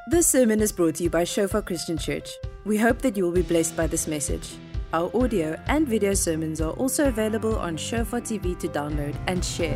This sermon is brought to you by Shofar Christian Church. We hope that you will be blessed by this message. Our audio and video sermons are also available on Shofar TV to download and share.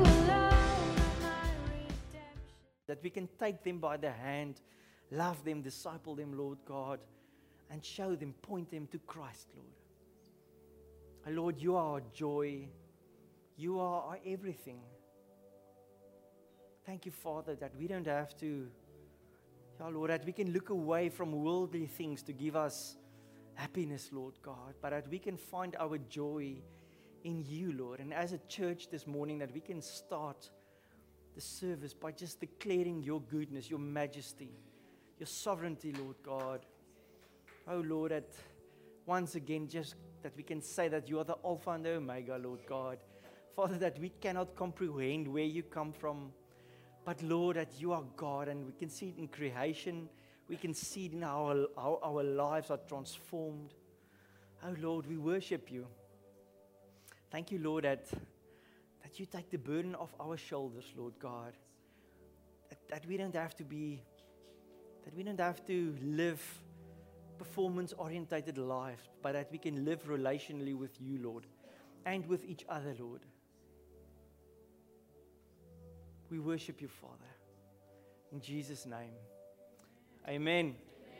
That we can take them by the hand, love them, disciple them, Lord God, and show them, point them to Christ, Lord. Oh, Lord, you are our joy. You are our everything. Thank you, Father, that we don't have to, Lord, that we can look away from worldly things to give us happiness, Lord God, but that we can find our joy in you, Lord. And as a church this morning, that we can start the service by just declaring your goodness, your majesty, your sovereignty, Lord God. Oh, Lord, that once again, just that we can say that you are the Alpha and the Omega, Lord God. Father, that we cannot comprehend where you come from. But Lord, that you are God, and we can see it in creation. We can see it in how our lives are transformed. Oh Lord, we worship you. Thank you, Lord, that you take the burden off our shoulders, Lord God. That we don't have to live performance-orientated lives, but that we can live relationally with you, Lord, and with each other, Lord. We worship you, Father. In Jesus' name. Amen.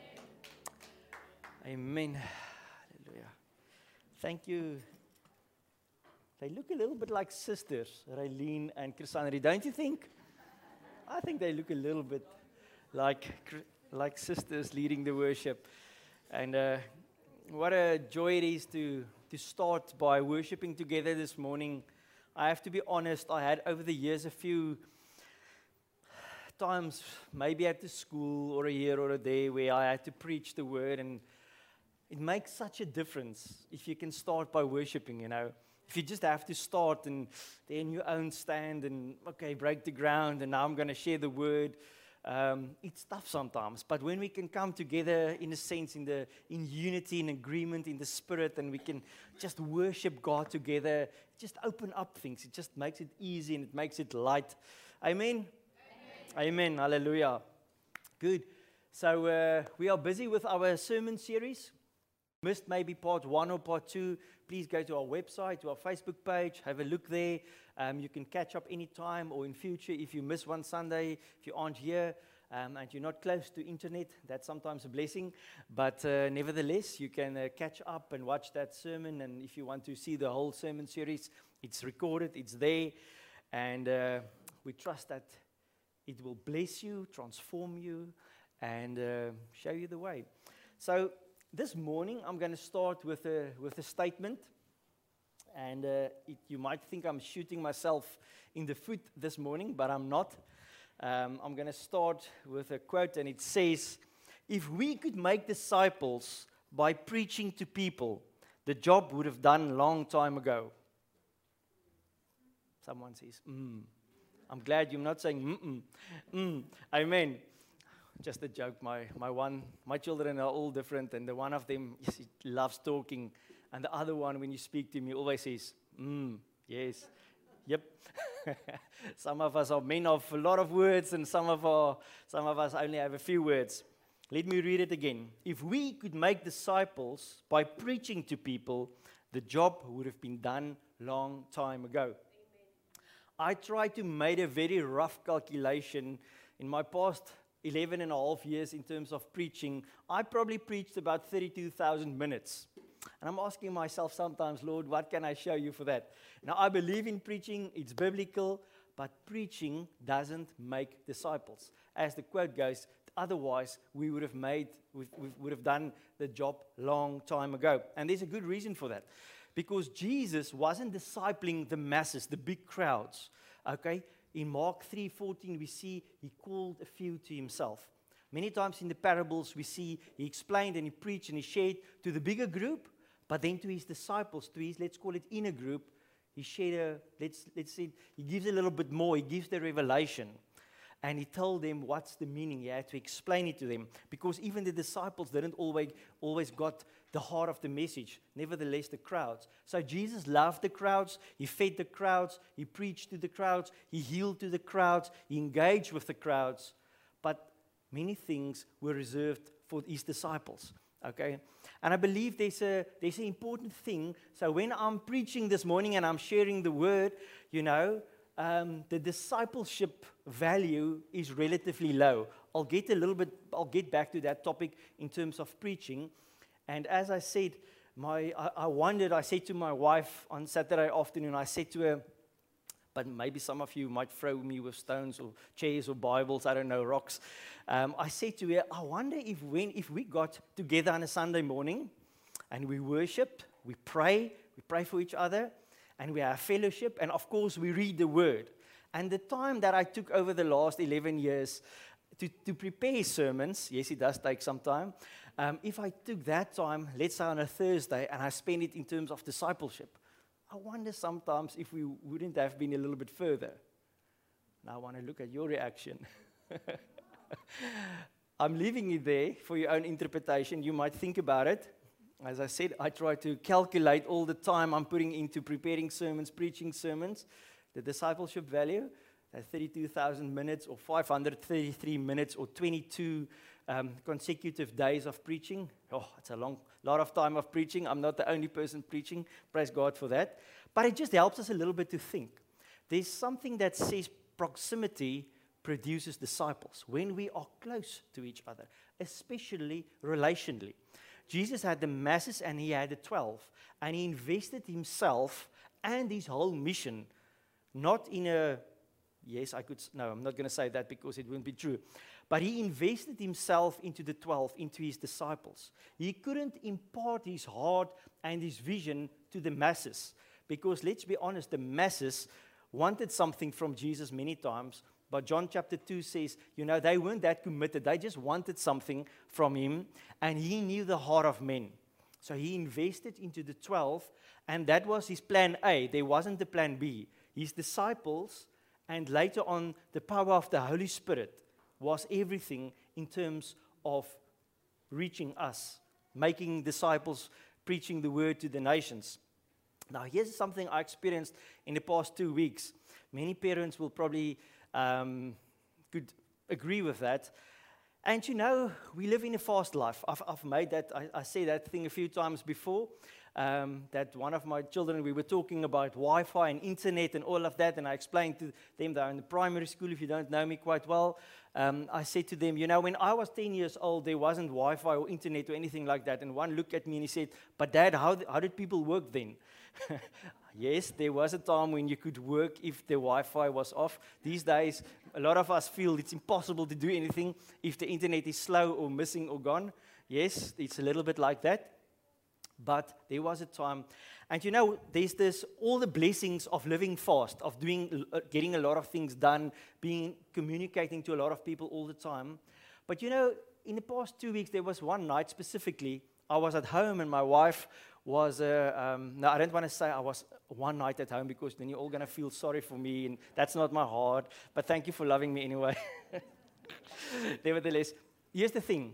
Amen. Hallelujah. Thank you. They look a little bit like sisters, Raylene and Chrisanri, don't you think? I think they look a little bit like sisters leading the worship. And what a joy it is to start by worshiping together this morning. I have to be honest, I had over the years a few times, maybe at the school or a here or a there, where I had to preach the word, and it makes such a difference if you can start by worshiping, you know. If you just have to start and then your own stand and, okay, break the ground, and now I'm going to share the word, it's tough sometimes. But when we can come together, in a sense, in unity, in agreement, in the Spirit, and we can just worship God together, just open up things. It just makes it easy and it makes it light. Amen? Amen. Hallelujah. Good. So we are busy with our sermon series. Missed maybe part 1 or part 2, please go to our website, to our Facebook page, have a look there. You can catch up anytime or in future if you miss one Sunday, if you aren't here and you're not close to internet, that's sometimes a blessing. But nevertheless, you can catch up and watch that sermon. And if you want to see the whole sermon series, it's recorded, it's there. And we trust that it will bless you, transform you, and show you the way. So this morning, I'm going to start with a statement. And you might think I'm shooting myself in the foot this morning, but I'm not. I'm going to start with a quote, and it says, "If we could make disciples by preaching to people, the job would have done a long time ago." Someone says, I'm glad you're not saying Amen. Just a joke. My children are all different, and the one of them loves talking, and the other one, when you speak to him, he always says, yes, yep. Some of us are men of a lot of words, and some of us only have a few words. Let me read it again. If we could make disciples by preaching to people, the job would have been done long time ago. I tried to make a very rough calculation. In my past 11 and a half years in terms of preaching, I probably preached about 32,000 minutes. And I'm asking myself sometimes, Lord, what can I show you for that? Now, I believe in preaching, it's biblical, but preaching doesn't make disciples. As the quote goes, otherwise we would have done the job long time ago. And there's a good reason for that. Because Jesus wasn't discipling the masses, the big crowds. Okay? In Mark 3:14, we see he called a few to himself. Many times in the parables, we see he explained and he preached and he shared to the bigger group, but then to his disciples, to his, let's call it, inner group, he shared let's say, he gives a little bit more. He gives the revelation. And he told them what's the meaning. He had to explain it to them. Because even the disciples didn't always got the heart of the message. Nevertheless, the crowds. So Jesus loved the crowds. He fed the crowds. He preached to the crowds. He healed to the crowds. He engaged with the crowds. But many things were reserved for his disciples. Okay? And I believe there's an important thing. So when I'm preaching this morning and I'm sharing the word, the discipleship value is relatively low. I'll get back to that topic in terms of preaching. And as I said, I said to my wife on Saturday afternoon, I said to her, but maybe some of you might throw me with stones or chairs or Bibles, I don't know, rocks. I said to her, I wonder if we got together on a Sunday morning and we worship, we pray for each other, and we have fellowship, and of course we read the Word. And the time that I took over the last 11 years to prepare sermons, yes, it does take some time. If I took that time, let's say on a Thursday, and I spend it in terms of discipleship, I wonder sometimes if we wouldn't have been a little bit further. Now I want to look at your reaction. I'm leaving it there for your own interpretation. You might think about it. As I said, I try to calculate all the time I'm putting into preparing sermons, preaching sermons, the discipleship value, 32,000 minutes or 533 minutes or 22 consecutive days of preaching. Oh, it's a lot of time of preaching. I'm not the only person preaching. Praise God for that. But it just helps us a little bit to think. There's something that says proximity produces disciples when we are close to each other, especially relationally. Jesus had the masses and he had the 12, and he invested himself and his whole mission, not in a, I'm not going to say that because it wouldn't be true, but he invested himself into the 12, into his disciples. He couldn't impart his heart and his vision to the masses, because let's be honest, the masses wanted something from Jesus many times, but John chapter 2 says, they weren't that committed. They just wanted something from him, and he knew the heart of men. So he invested into the 12, and that was his plan A. There wasn't a plan B. His disciples, and later on, the power of the Holy Spirit was everything in terms of reaching us, making disciples, preaching the word to the nations. Now, here's something I experienced in the past 2 weeks. Many parents will probably could agree with that. And we live in a fast life. I've made that, I said that thing a few times before, that one of my children, we were talking about Wi-Fi and internet and all of that, and I explained to them, they're in the primary school, if you don't know me quite well, I said to them, when I was 10 years old, there wasn't Wi-Fi or internet or anything like that, and one looked at me and he said, but Dad, how did people work then? Yes, there was a time when you could work if the Wi-Fi was off. These days, a lot of us feel it's impossible to do anything if the internet is slow or missing or gone. Yes, it's a little bit like that. But there was a time, and there's all the blessings of living fast, of getting a lot of things done, communicating to a lot of people all the time. But in the past 2 weeks, there was one night specifically, I was at home and my wife was, no, I don't want to say I was one night at home because then you're all going to feel sorry for me, and that's not my heart, but thank you for loving me anyway. Nevertheless, here's the thing,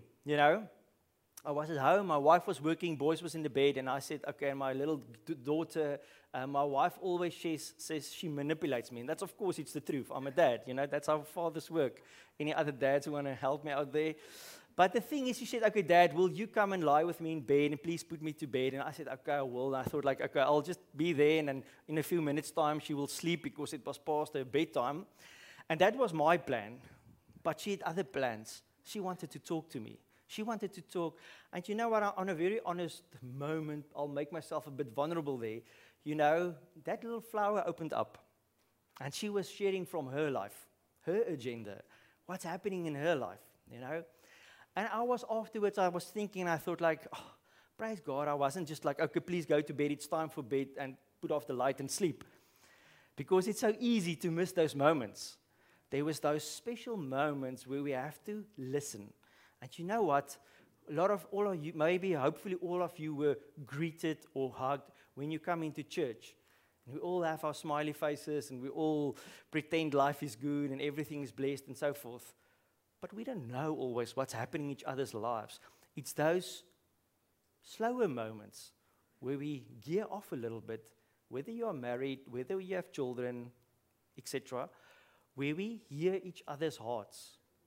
I was at home, my wife was working, boys was in the bed, and I said, okay, and my little daughter, my wife always says she manipulates me, and that's, of course, it's the truth. I'm a dad, that's how fathers work. Any other dads who want to help me out there? But the thing is, she said, okay, Dad, will you come and lie with me in bed and please put me to bed? And I said, okay, I will. And I thought, okay, I'll just be there, and then in a few minutes' time, she will sleep because it was past her bedtime. And that was my plan. But she had other plans. She wanted to talk to me. She wanted to talk. And you know what? On a very honest moment, I'll make myself a bit vulnerable there. That little flower opened up. And she was sharing from her life, her agenda, what's happening in her life, And afterwards, I was thinking, I thought praise God, I wasn't just okay, please go to bed, it's time for bed, and put off the light and sleep. Because it's so easy to miss those moments. There was those special moments where we have to listen. And you know what? All of you, maybe, hopefully all of you were greeted or hugged when you come into church. And we all have our smiley faces, and we all pretend life is good and everything is blessed and so forth. But we don't know always what's happening in each other's lives. It's those slower moments where we gear off a little bit, whether you are married, whether you have children, etc., where we hear each other's hearts.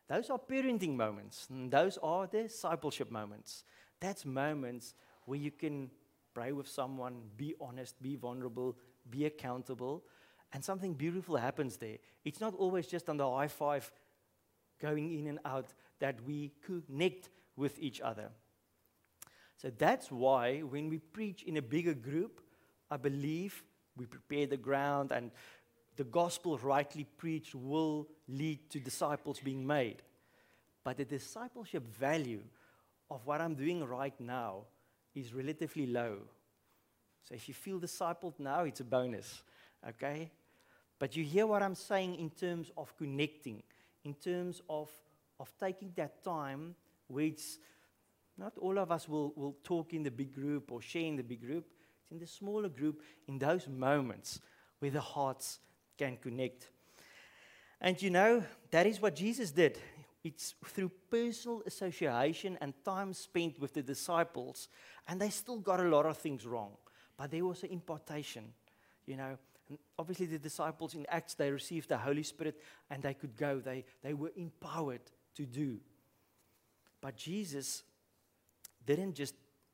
Those are parenting moments. And those are discipleship moments. That's moments where you can pray with someone, be honest, be vulnerable, be accountable, and something beautiful happens there. It's not always just on the high five going in and out that we connect with each other. So that's why when we preach in a bigger group, I believe we prepare the ground, and the gospel rightly preached will lead to disciples being made. But the discipleship value of what I'm doing right now is relatively low. So if you feel discipled now, it's a bonus, okay? But you hear what I'm saying in terms of connecting, in terms of taking that time where it's not all of us will talk in the big group or share in the big group. It's in the smaller group, in those moments where the hearts can connect. And you know, that is what Jesus did. It's through personal association and time spent with the disciples, and they still got a lot of things wrong. But there was an impartation, you know. And obviously the disciples in Acts, they received the Holy Spirit and they could go. They were empowered to do. But Jesus didn't just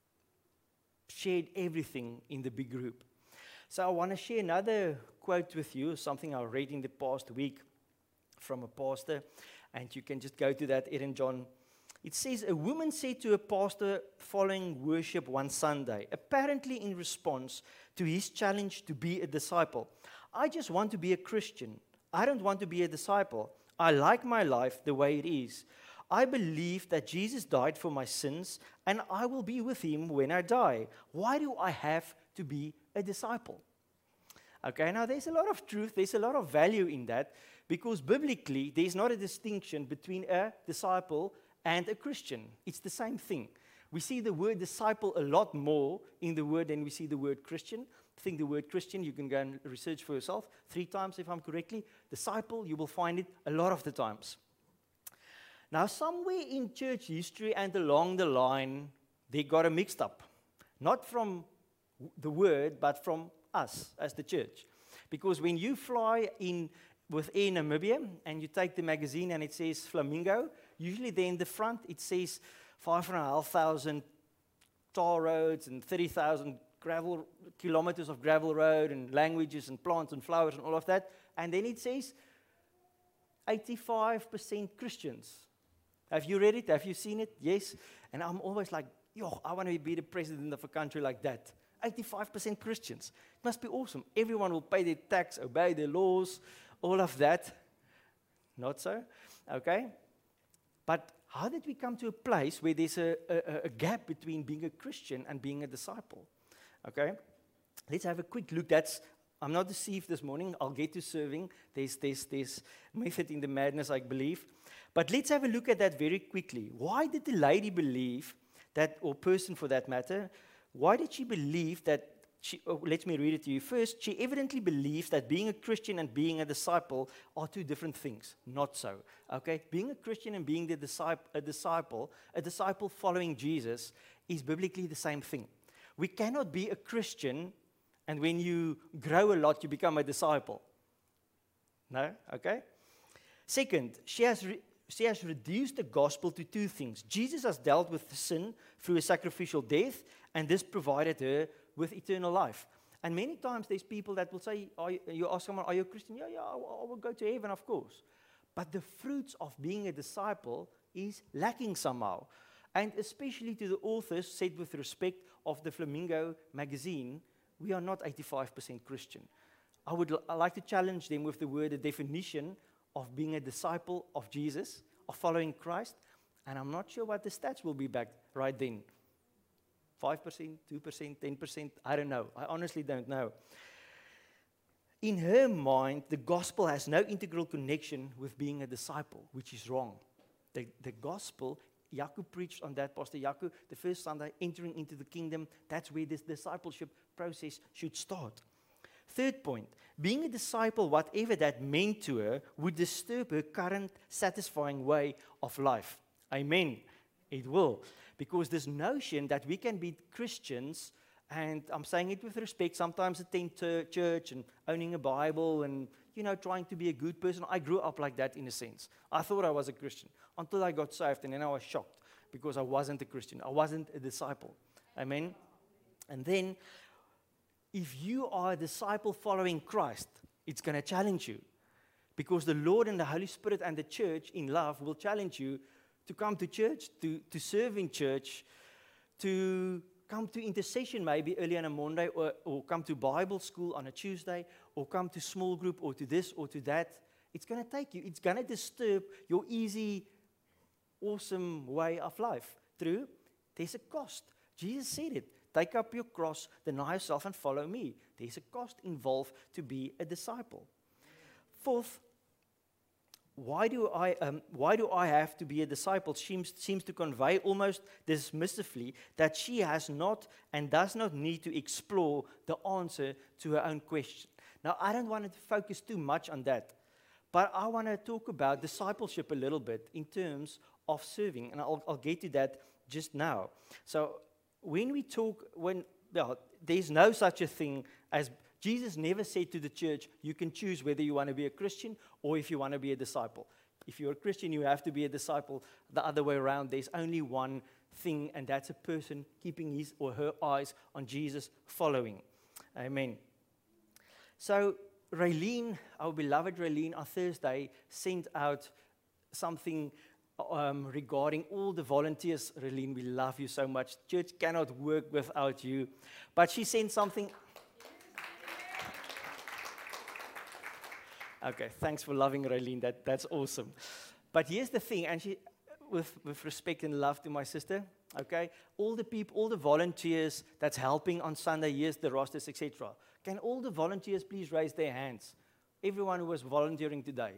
share everything in the big group. So I want to share another quote with you, something I read in the past week from a pastor, and you can just go to that, Ed and John. It says, a woman said to a pastor following worship one Sunday, apparently in response to his challenge to be a disciple, I just want to be a Christian. I don't want to be a disciple. I like my life the way it is. I believe that Jesus died for my sins, and I will be with him when I die. Why do I have to be a disciple? Okay, now there's a lot of truth, there's a lot of value in that, because biblically, there's not a distinction between a disciple and a Christian. It's the same thing. We see the word disciple a lot more in the word than we see the word Christian. I think the word Christian, you can go and research for yourself 3 times if I'm correctly. Disciple, you will find it a lot of the times. Now, somewhere in church history and along the line, they got it mixed up. Not from the word, but from us as the church. Because when you fly in with Air Namibia and you take the magazine and it says Flamingo, usually there in the front it says 5,500 tar roads and 30,000 kilometers of gravel road and languages and plants and flowers and all of that. And then it says 85% Christians. Have you read it? Have you seen it? Yes. And I'm always like, yo, I want to be the president of a country like that. 85% Christians. It must be awesome. Everyone will pay their tax, obey their laws, all of that. Not so. Okay? But how did we come to a place where there's a gap between being a Christian and being a disciple? Okay? Let's have a quick look. I'm not deceived this morning. I'll get to serving. There's method in the madness, I believe. But let's have a look at that very quickly. Why did the lady believe that, or person for that matter, why did she believe that, let me read it to you first. She evidently believes that being a Christian and being a disciple are 2 different things. Not so. Okay? Being a Christian and being a disciple following Jesus is biblically the same thing. We cannot be a Christian and when you grow a lot, you become a disciple. No? Okay? Second, she has reduced the gospel to 2 things. Jesus has dealt with sin through a sacrificial death, and this provided her with eternal life. And many times there's people that will say, you ask someone, are you a Christian? Yeah, I will go to heaven, of course. But the fruits of being a disciple is lacking somehow. And especially to the authors, said with respect, of the Flamingo magazine, we are not 85% Christian. I would like to challenge them with the word, a definition of being a disciple of Jesus, of following Christ, and I'm not sure what the stats will be back right then. 5%, 2%, 10%, I don't know. I honestly don't know. In her mind, the gospel has no integral connection with being a disciple, which is wrong. The gospel, Jaco preached on that, Pastor Jaco, the first Sunday, entering into the kingdom, that's where this discipleship process should start. Third point, being a disciple, whatever that meant to her, would disturb her current satisfying way of life. Amen. It will. Because this notion that we can be Christians, and I'm saying it with respect, sometimes attend church and owning a Bible and trying to be a good person. I grew up like that in a sense. I thought I was a Christian until I got saved, and then I was shocked because I wasn't a Christian. I wasn't a disciple. Amen? And then, if you are a disciple following Christ, it's going to challenge you. Because the Lord and the Holy Spirit and the church in love will challenge you to come to church, to serve in church, to come to intercession maybe early on a Monday, or come to Bible school on a Tuesday, or come to small group, or to this or to that. It's going to take you. It's going to disturb your easy, awesome way of life. True? There's a cost. Jesus said it. Take up your cross, deny yourself, and follow me. There's a cost involved to be a disciple. Fourth, why do I have to be a disciple? Seems to convey almost dismissively that she has not and does not need to explore the answer to her own question. Now, I don't want to focus too much on that, but I want to talk about discipleship a little bit in terms of serving, and I'll get to that just now. So, when we talk, there's no such a thing as, Jesus never said to the church, you can choose whether you want to be a Christian or if you want to be a disciple. If you're a Christian, you have to be a disciple. The other way around, there's only one thing, and that's a person keeping his or her eyes on Jesus, following. Amen. So, Raylene, our beloved Raylene, on Thursday sent out something regarding all the volunteers. Raylene, we love you so much. Church cannot work without you. But she sent something. Okay, thanks for loving Raylene. That's awesome. But here's the thing, and she, with respect and love to my sister, okay, all the people, all the volunteers that's helping on Sunday, here's the rosters, etc. Can all the volunteers please raise their hands? Everyone who was volunteering today.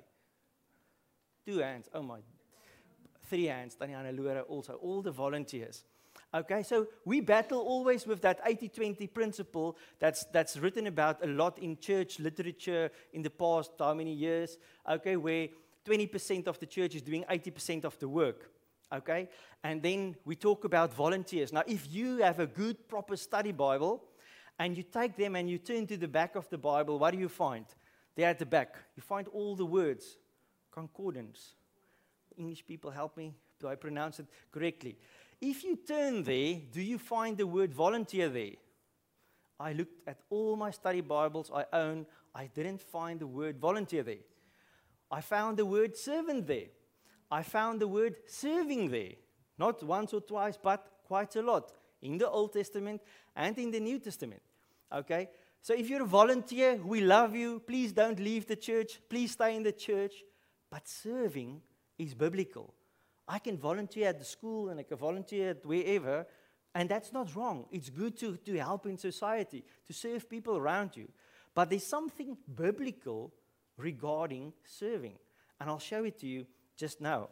2 hands. Oh my. 3 hands. Tanyana Lura also. All the volunteers. Okay, so we battle always with that 80-20 principle that's written about a lot in church literature in the past, how many years, okay, where 20% of the church is doing 80% of the work, okay? And then we talk about volunteers. Now, if you have a good, proper study Bible, and you take them and you turn to the back of the Bible, what do you find? There at the back, you find all the words, concordance. English people, help me, do I pronounce it correctly? If you turn there, do you find the word volunteer there? I looked at all my study Bibles I own. I didn't find the word volunteer there. I found the word servant there. I found the word serving there. Not once or twice, but quite a lot. In the Old Testament and in the New Testament. Okay? So if you're a volunteer, we love you. Please don't leave the church. Please stay in the church. But serving is biblical. I can volunteer at the school and I can volunteer at wherever, and that's not wrong. It's good to help in society, to serve people around you. But there's something biblical regarding serving, and I'll show it to you just now.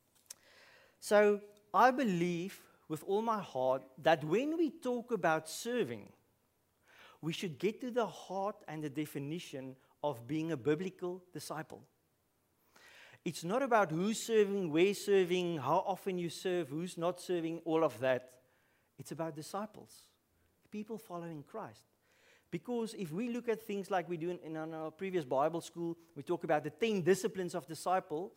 So I believe with all my heart that when we talk about serving, we should get to the heart and the definition of being a biblical disciple. It's not about who's serving, where serving, how often you serve, who's not serving, all of that. It's about disciples, people following Christ. Because if we look at things like we do in our previous Bible school, we talk about the 10 disciplines of disciple,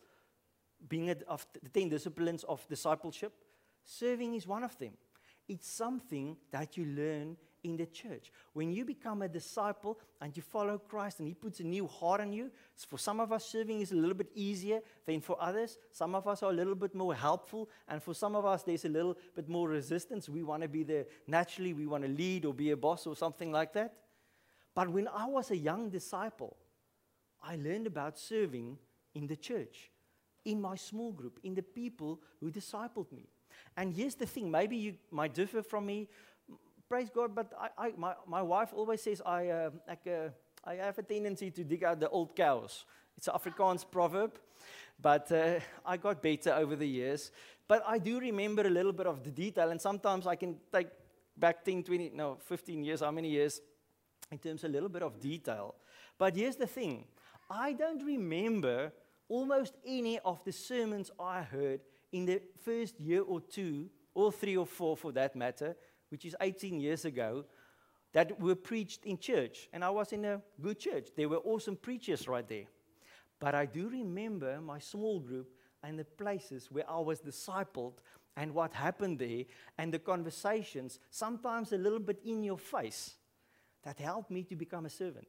of the 10 disciplines of discipleship. Serving is one of them. It's something that you learn in the church. When you become a disciple and you follow Christ and He puts a new heart on you, so for some of us serving is a little bit easier than for others. Some of us are a little bit more helpful, and for some of us there's a little bit more resistance. We want to be there naturally, we want to lead or be a boss or something like that. But when I was a young disciple, I learned about serving in the church, in my small group, in the people who discipled me. And here's the thing, maybe you might differ from me, praise God, but my wife always says I have a tendency to dig out the old cows. It's an Afrikaans proverb, but I got better over the years. But I do remember a little bit of the detail, and sometimes I can take back 15 years, how many years, in terms of a little bit of detail. But here's the thing, I don't remember almost any of the sermons I heard in the first year or two, or 3 or 4 for that matter, which is 18 years ago, that were preached in church. And I was in a good church. There were awesome preachers right there. But I do remember my small group and the places where I was discipled and what happened there and the conversations, sometimes a little bit in your face, that helped me to become a servant.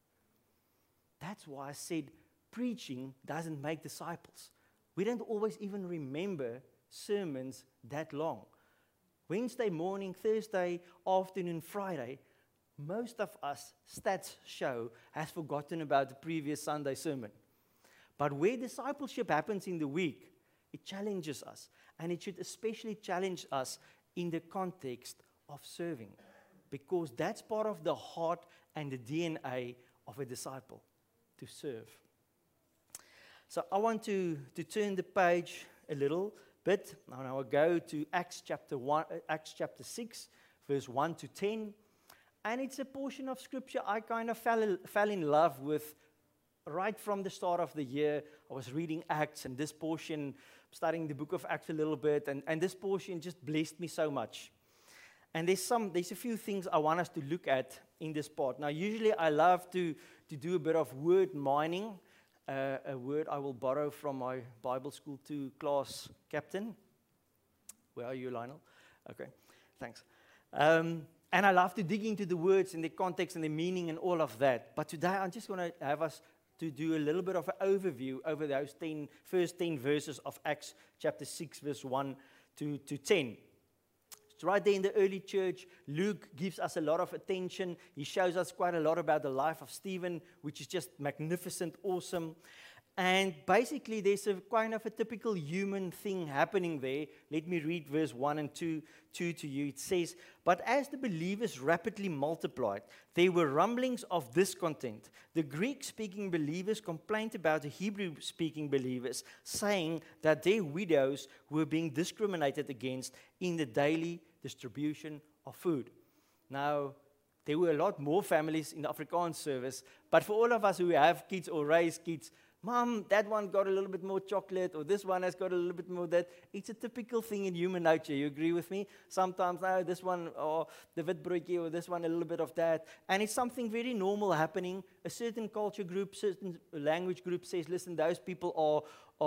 That's why I said preaching doesn't make disciples. We don't always even remember sermons that long. Wednesday morning, Thursday afternoon, Friday, most of us, stats show, has forgotten about the previous Sunday sermon. But where discipleship happens in the week, it challenges us. And it should especially challenge us in the context of serving. Because that's part of the heart and the DNA of a disciple, to serve. So I want to turn the page a little bit. Now I will go to Acts chapter 6, verse 1 to 10. And it's a portion of Scripture I kind of fell in love with right from the start of the year. I was reading Acts, and this portion, studying the book of Acts a little bit, and this portion just blessed me so much. And there's a few things I want us to look at in this part. Now, usually I love to do a bit of word mining, a word I will borrow from my Bible School 2 class captain. Where are you, Lionel? Okay, thanks. And I love to dig into the words and the context and the meaning and all of that. But today I'm just going to have us to do a little bit of an overview over those first 10 verses of Acts chapter 6, verse 1 to 10. It's right there in the early church. Luke gives us a lot of attention. He shows us quite a lot about the life of Stephen, which is just magnificent, awesome. And basically, there's a kind of a typical human thing happening there. Let me read verse 1 and 2 to you. It says, "But as the believers rapidly multiplied, there were rumblings of discontent. The Greek-speaking believers complained about the Hebrew-speaking believers, saying that their widows were being discriminated against in the daily distribution of food." Now, there were a lot more families in the Afrikaans service, but for all of us who have kids or raise kids, Mom, that one got a little bit more chocolate, or this one has got a little bit more that. It's a typical thing in human nature. You agree with me? Sometimes, this one, or the witbroodjie, or this one, a little bit of that. And it's something very normal happening. A certain culture group, certain language group says, listen, those people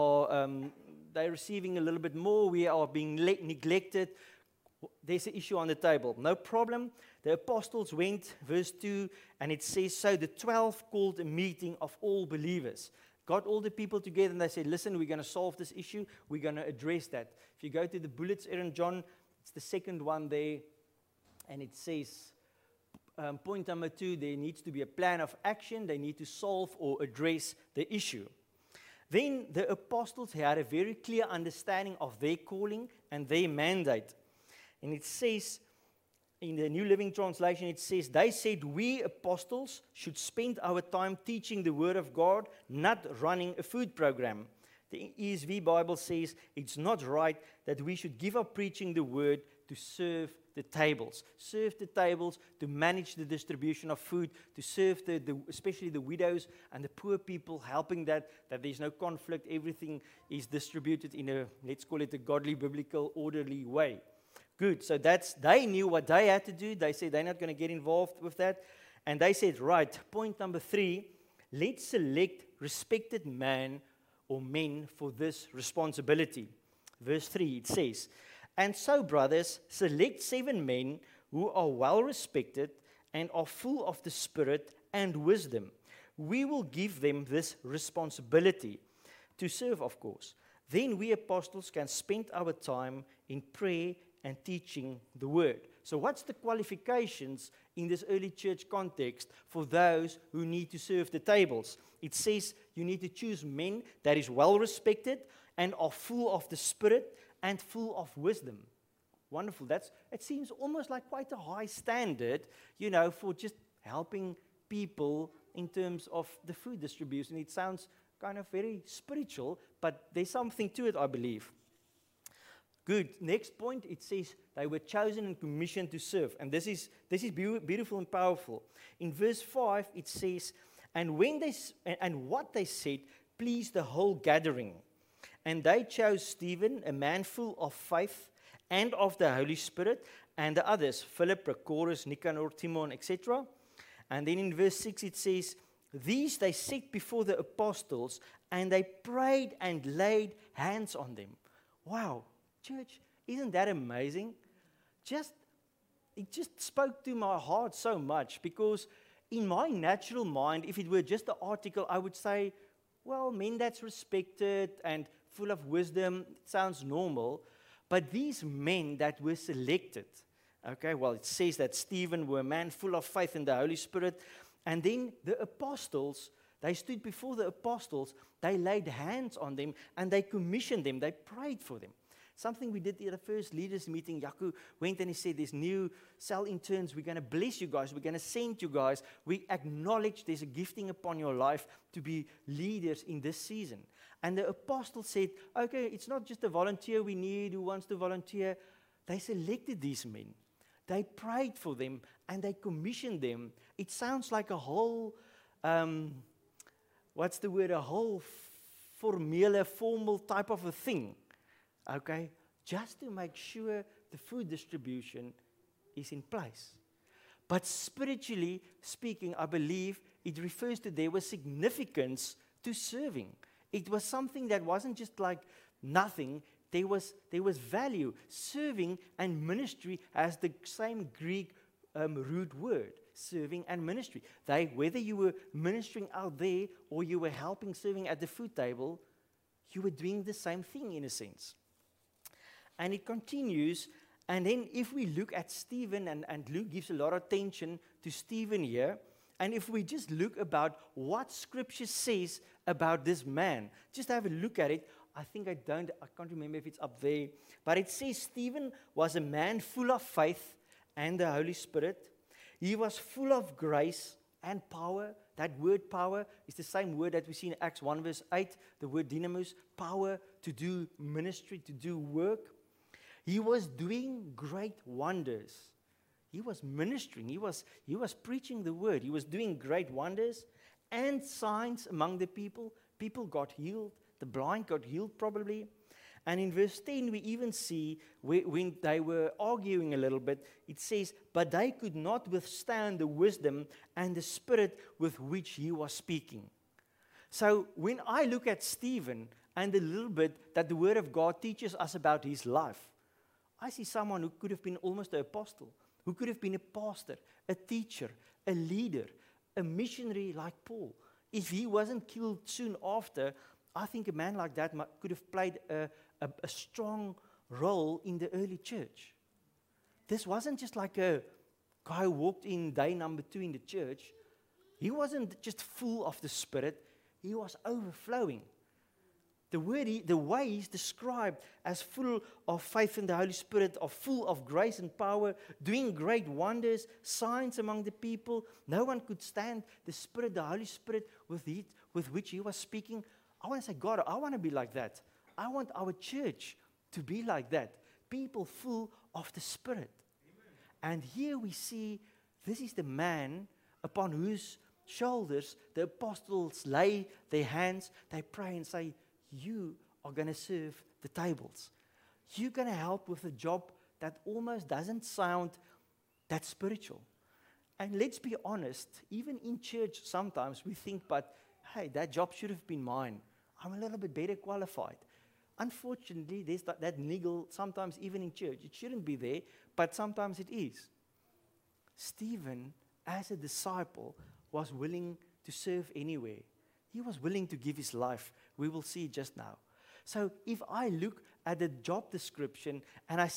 they're receiving a little bit more. We are being neglected. There's an issue on the table. No problem. The apostles went, verse 2, and it says, so the 12 called a meeting of all believers. Got all the people together and they said, listen, we're going to solve this issue. We're going to address that. If you go to the bullets, Aaron John, it's the second one there. And it says, point number 2, there needs to be a plan of action. They need to solve or address the issue. Then the apostles had a very clear understanding of their calling and their mandate. And it says, in the New Living Translation, it says, they said, we apostles should spend our time teaching the Word of God, not running a food program. The ESV Bible says, it's not right that we should give up preaching the Word to serve the tables. Serve the tables, to manage the distribution of food, to serve especially the widows and the poor people, helping that there's no conflict, everything is distributed in a, let's call it a godly, biblical, orderly way. Good, so they knew what they had to do. They said they're not going to get involved with that. And they said, right, point number 3, let's select respected man or men for this responsibility. Verse 3, it says, and so, brothers, select 7 men who are well respected and are full of the Spirit and wisdom. We will give them this responsibility to serve, of course. Then we apostles can spend our time in prayer and teaching the word. So what's the qualifications in this early church context for those who need to serve the tables? It says you need to choose men that is well respected and are full of the Spirit and full of wisdom. Wonderful. It seems almost like quite a high standard, for just helping people in terms of the food distribution. It sounds kind of very spiritual, but there's something to it, I believe. Good. Next point, it says they were chosen and commissioned to serve. And this is beautiful and powerful. In verse 5, it says, and what they said pleased the whole gathering. And they chose Stephen, a man full of faith and of the Holy Spirit, and the others, Philip, Prochorus, Nicanor, Timon, etc. And then in verse 6 it says, these they set before the apostles, and they prayed and laid hands on them. Wow, church, isn't that amazing? It just spoke to my heart so much, because in my natural mind, if it were just an article, I would say, well, men that's respected and full of wisdom, it sounds normal. But these men that were selected, okay, well, it says that Stephen were a man full of faith in the Holy Spirit. And then the apostles, they stood before the apostles, they laid hands on them, and they commissioned them, they prayed for them. Something we did at the first leaders meeting, Yaku went and he said, there's new cell interns, we're going to bless you guys, we're going to send you guys. We acknowledge there's a gifting upon your life to be leaders in this season. And the apostles said, okay, it's not just a volunteer we need who wants to volunteer. They selected these men. They prayed for them and they commissioned them. It sounds like a whole, a whole formal type of a thing. Okay, just to make sure the food distribution is in place. But spiritually speaking, I believe it refers to there was significance to serving. It was something that wasn't just like nothing. There was value. Serving and ministry has the same Greek root word, serving and ministry. Whether you were ministering out there or you were helping serving at the food table, you were doing the same thing in a sense. And it continues, and then if we look at Stephen, and Luke gives a lot of attention to Stephen here, and if we just look about what Scripture says about this man, just have a look at it. I can't remember if it's up there, but it says Stephen was a man full of faith and the Holy Spirit. He was full of grace and power. That word power is the same word that we see in Acts 1 verse 8, the word dynamis, power to do ministry, to do work. He was doing great wonders. He was ministering. He was preaching the word. He was doing great wonders and signs among the people. People got healed. The blind got healed probably. And in verse 10 we even see when they were arguing a little bit, it says, but they could not withstand the wisdom and the spirit with which he was speaking. So when I look at Stephen and the little bit that the Word of God teaches us about his life, I see someone who could have been almost an apostle, who could have been a pastor, a teacher, a leader, a missionary like Paul. If he wasn't killed soon after, I think a man like that could have played a strong role in the early church. This wasn't just like a guy who walked in day number 2 in the church. He wasn't just full of the Spirit, he was overflowing. The way he's described as full of faith in the Holy Spirit, or full of grace and power, doing great wonders, signs among the people. No one could stand the Spirit, the Holy Spirit, with which he was speaking. I want to say, God, I want to be like that. I want our church to be like that. People full of the Spirit. Amen. And here we see, this is the man upon whose shoulders the apostles lay their hands. They pray and say, you are going to serve the tables. You're going to help with a job that almost doesn't sound that spiritual. And let's be honest, even in church sometimes we think, but hey, that job should have been mine. I'm a little bit better qualified. Unfortunately, there's that niggle sometimes even in church. It shouldn't be there, but sometimes it is. Stephen, as a disciple, was willing to serve anywhere. He was willing to give his life. We will see just now. So if I look at the job description and I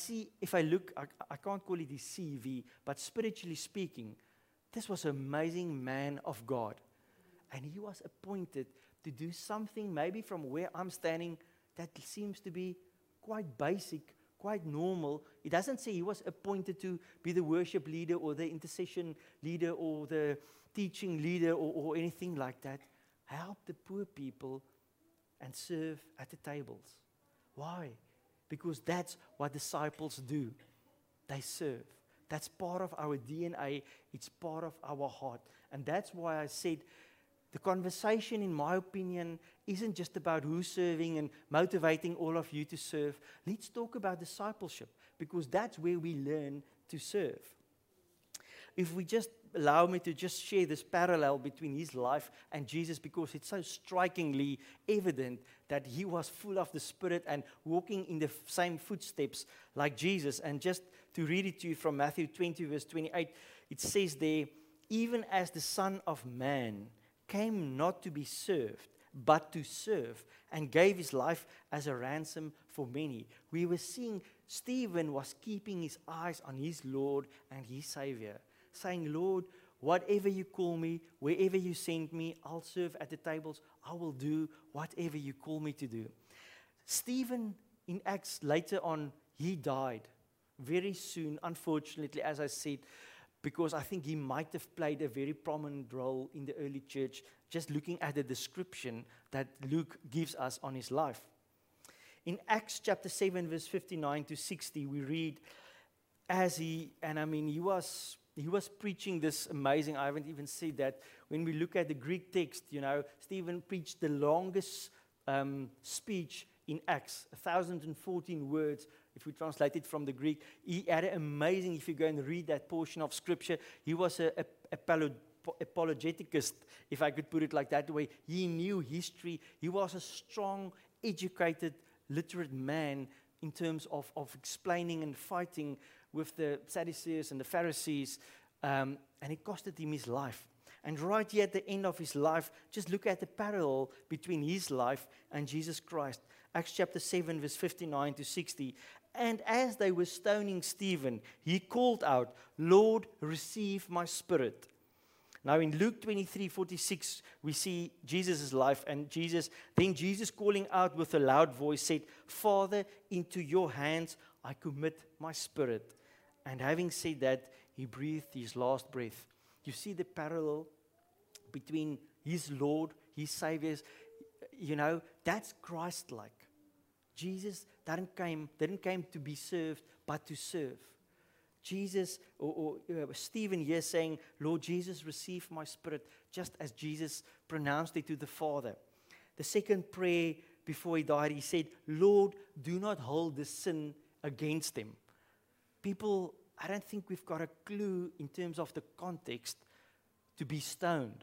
can't call it his CV, but spiritually speaking, this was an amazing man of God. And he was appointed to do something maybe from where I'm standing that seems to be quite basic, quite normal. It doesn't say he was appointed to be the worship leader or the intercession leader or the teaching leader or anything like that. Help the poor people and serve at the tables. Why? Because that's what disciples do. They serve. That's part of our DNA. It's part of our heart. And that's why I said The conversation, in my opinion, isn't just about who's serving and motivating all of you to serve. Let's talk about discipleship, because that's where we learn to serve. If we just allow me to just share this parallel between his life and Jesus, because it's so strikingly evident that he was full of the Spirit and walking in the same footsteps like Jesus. And just to read it to you from Matthew 20, verse 28, it says there, even as the Son of Man came not to be served, but to serve, and gave his life as a ransom for many. We were seeing Stephen was keeping his eyes on his Lord and his Savior, saying, Lord, whatever you call me, wherever you send me, I'll serve at the tables. I will do whatever you call me to do. Stephen, in Acts, later on, he died very soon, unfortunately, as I said, because I think he might have played a very prominent role in the early church, just looking at the description that Luke gives us on his life. In Acts chapter 7, verse 59 to 60, we read, he was preaching this amazing, I haven't even said that, when we look at the Greek text, Stephen preached the longest speech in Acts, 1,014 words, if we translate it from the Greek. He had an amazing, if you go and read that portion of Scripture, he was a apologeticist, if I could put it like that way. He knew history. He was a strong, educated, literate man in terms of explaining and fighting with the Sadducees and the Pharisees, and it costed him his life. And right here at the end of his life, just look at the parallel between his life and Jesus Christ. Acts chapter 7, verse 59 to 60. And as they were stoning Stephen, he called out, Lord, receive my spirit. Now in Luke 23:46, we see Jesus' life, and Jesus calling out with a loud voice said, Father, into your hands I commit my spirit. And having said that, he breathed his last breath. You see the parallel between his Lord, his Savior. That's Christ-like. Jesus didn't came to be served, but to serve. Jesus, or Stephen here saying, Lord Jesus, receive my spirit, just as Jesus pronounced it to the Father. The second prayer before he died, he said, Lord, do not hold this sin against them. People, I don't think we've got a clue in terms of the context to be stoned.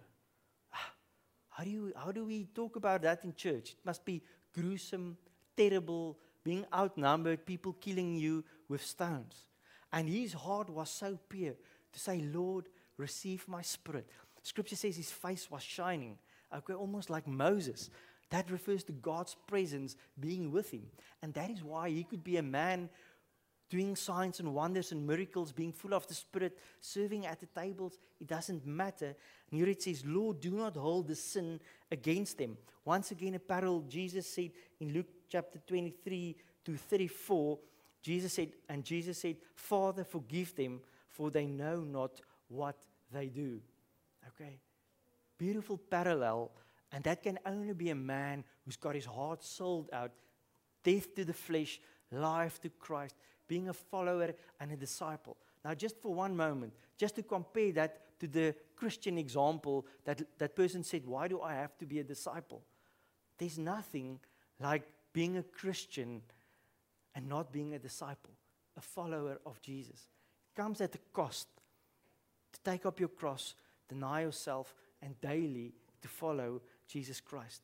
How do we talk about that in church? It must be gruesome, terrible, being outnumbered, people killing you with stones. And his heart was so pure to say, Lord, receive my spirit. Scripture says his face was shining, almost like Moses. That refers to God's presence being with him. And that is why he could be a man doing signs and wonders and miracles, being full of the Spirit, serving at the tables. It doesn't matter. And here it says, Lord, do not hold the sin against them. Once again, a parallel Jesus said in Luke chapter 23 to 34, Jesus said, Father, forgive them, for they know not what they do. Okay? Beautiful parallel. And that can only be a man who's got his heart sold out, death to the flesh, life to Christ, being a follower and a disciple. Now, just for one moment, just to compare that to the Christian example, that person said, why do I have to be a disciple? There's nothing like being a Christian and not being a disciple, a follower of Jesus. It comes at a cost to take up your cross, deny yourself, and daily to follow Jesus Christ.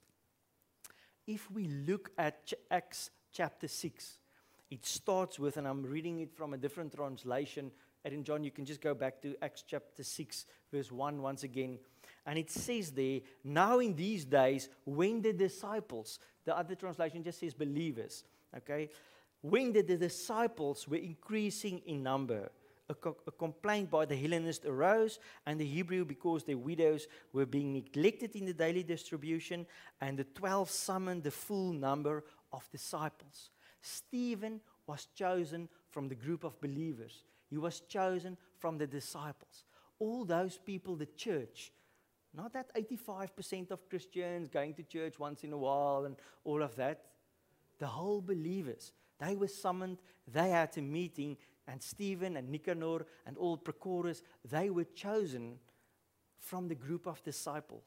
If we look at Acts chapter 6, it starts with, and I'm reading it from a different translation, and John, you can just go back to Acts chapter 6, verse 1 once again. And it says there, now in these days, when the disciples, the other translation just says believers, okay? When the disciples were increasing in number, a complaint by the Hellenists arose, and the Hebrew, because their widows were being neglected in the daily distribution, and the 12 summoned the full number of disciples. Stephen was chosen from the group of believers. He was chosen from the disciples. All those people, the church, not that 85% of Christians going to church once in a while and all of that. The whole believers, they were summoned, they had a meeting, and Stephen and Nicanor and all Prochorus, they were chosen from the group of disciples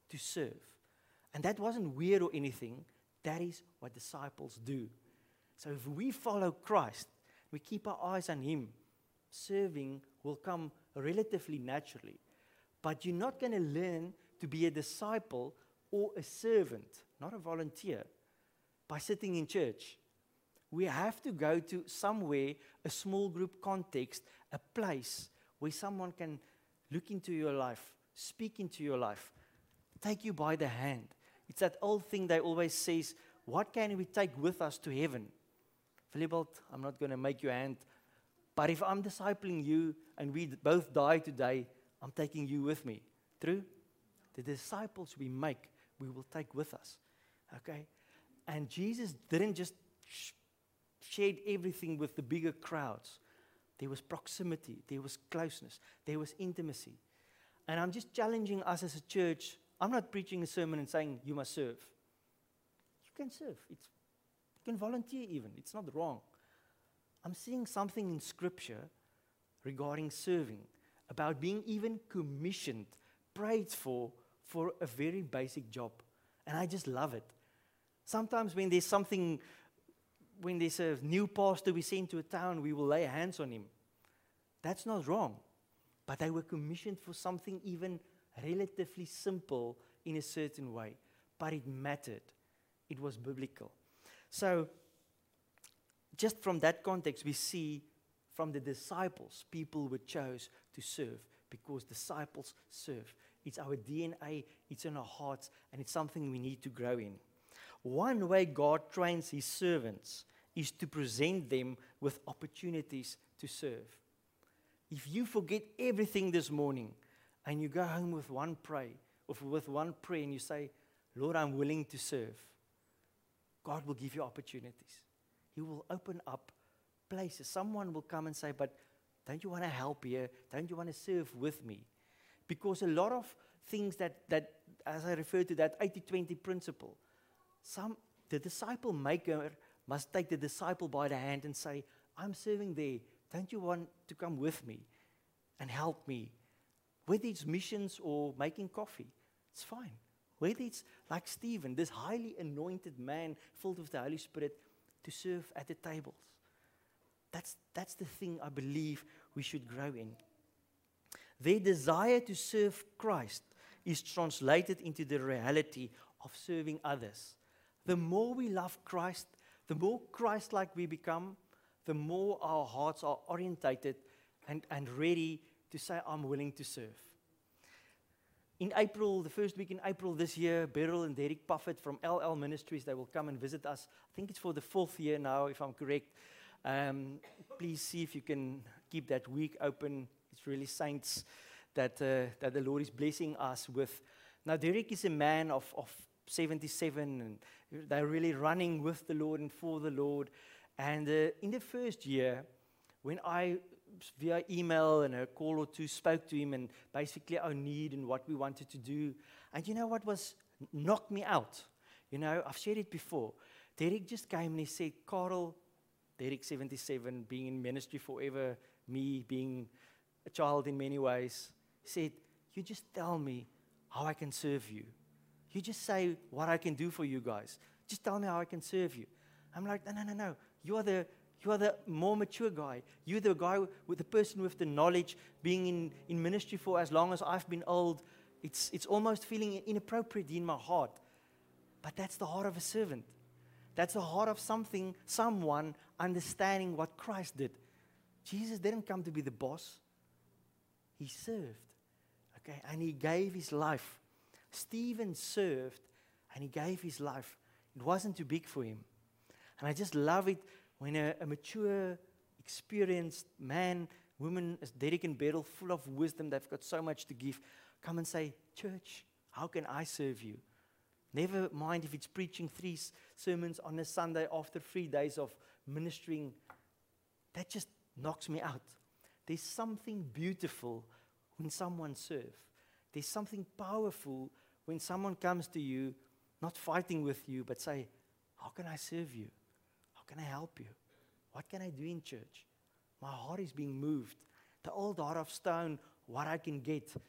to serve. And that wasn't weird or anything. That is what disciples do. So if we follow Christ, we keep our eyes on Him, serving will come relatively naturally. But you're not going to learn to be a disciple or a servant, not a volunteer, by sitting in church. We have to go to somewhere, a small group context, a place where someone can look into your life, speak into your life, take you by the hand. It's that old thing they always says, what can we take with us to heaven? Philibald, I'm not going to make your hand, but if I'm discipling you and we both die today, I'm taking you with me. True? The disciples we make, we will take with us. Okay? And Jesus didn't just shared everything with the bigger crowds. There was proximity, there was closeness, there was intimacy. And I'm just challenging us as a church. I'm not preaching a sermon and saying you must serve. You can serve. You can volunteer even. It's not wrong. I'm seeing something in Scripture regarding serving, about being even commissioned, prayed for a very basic job. And I just love it. Sometimes when there's a new pastor we send to a town, we will lay hands on him. That's not wrong. But they were commissioned for something even relatively simple in a certain way. But it mattered. It was biblical. So, just from that context, we see from the disciples, people were chose to serve because disciples serve. It's our DNA, it's in our hearts, and it's something we need to grow in. One way God trains His servants is to present them with opportunities to serve. If you forget everything this morning and you go home with one prayer and you say, Lord, I'm willing to serve, God will give you opportunities. He will open up places. Someone will come and say, but don't you want to help here? Don't you want to serve with me? Because a lot of things that as I refer to that 80-20 principle, the disciple maker must take the disciple by the hand and say, I'm serving there. Don't you want to come with me and help me? Whether it's missions or making coffee, it's fine. Whether it's like Stephen, this highly anointed man filled with the Holy Spirit, to serve at the tables. That's the thing I believe we should grow in. Their desire to serve Christ is translated into the reality of serving others. The more we love Christ, the more Christ-like we become, the more our hearts are orientated and ready to say, I'm willing to serve. In April, the first week in April this year, Beryl and Derek Puffett from LL Ministries, they will come and visit us. I think it's for the 4th year now, if I'm correct. Please see if you can keep that week open. It's really saints that the Lord is blessing us with. Now, Derek is a man of 77, and they're really running with the Lord and for the Lord. And in the first year, when I, via email and a call or two, spoke to him and basically our need and what we wanted to do, and you know what knocked me out? You know, I've shared it before. Derek just came and he said, Carl, Derek 77, being in ministry forever, me being a child in many ways, he said, you just tell me how I can serve you. You just say what I can do for you guys. Just tell me how I can serve you. I'm like, no. You are the more mature guy. You're the guy with the person with the knowledge, being in ministry for as long as I've been old. It's almost feeling inappropriate in my heart. But that's the heart of a servant. That's the heart of someone understanding what Christ did. Jesus didn't come to be the boss. He served. Okay, and he gave his life. Stephen served and he gave his life. It wasn't too big for him. And I just love it when a mature, experienced man, woman, as Derek and Beryl, full of wisdom, they've got so much to give, come and say, church, how can I serve you? Never mind if it's preaching 3 sermons on a Sunday after 3 days of ministering. That just knocks me out. There's something beautiful when someone serves. There's something powerful when someone comes to you, not fighting with you, but say, how can I serve you? How can I help you? What can I do in church? My heart is being moved. The old heart of stone, what I can get.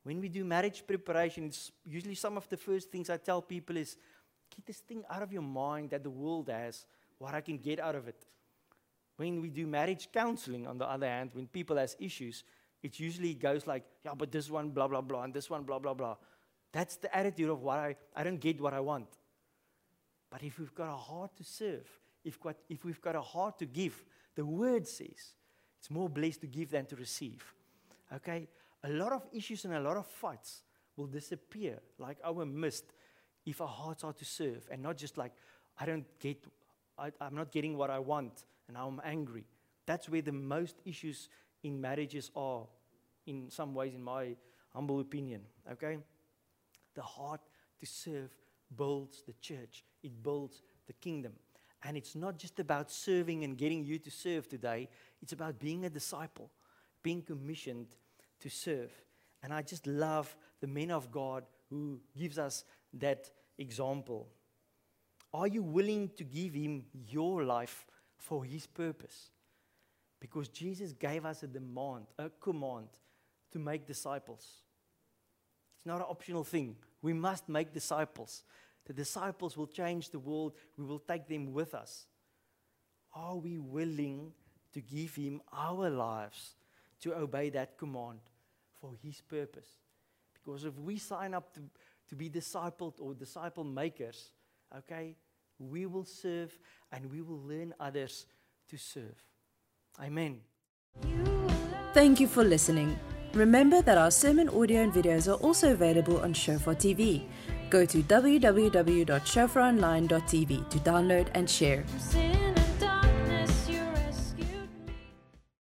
When we do marriage preparation, it's usually some of the first things I tell people is, get this thing out of your mind that the world has, what I can get out of it. When we do marriage counseling, on the other hand, when people has issues, it usually goes like, yeah, but this one, blah, blah, blah, and this one, blah, blah, blah. That's the attitude of what I don't get what I want. But if we've got a heart to serve, if we've got a heart to give, the word says, it's more blessed to give than to receive. Okay? A lot of issues and a lot of fights will disappear like our mist if our hearts are to serve and not just like, I'm not getting what I want and now I'm angry. That's where the most issues in marriages are, in some ways, in my humble opinion. Okay? The heart to serve builds the church. It builds the kingdom. And it's not just about serving and getting you to serve today. It's about being a disciple, being commissioned to serve. And I just love the men of God who gives us that example. Are you willing to give him your life for his purpose? Because Jesus gave us a command to make disciples. It's not an optional thing. We must make disciples. The disciples will change the world. We will take them with us. Are we willing to give him our lives to obey that command for his purpose? Because if we sign up to be discipled or disciple makers, okay, we will serve and we will learn others to serve. Amen. Thank you for listening. Remember that our sermon audio and videos are also available on Shofar TV. Go to www.shofaronline.tv to download and share.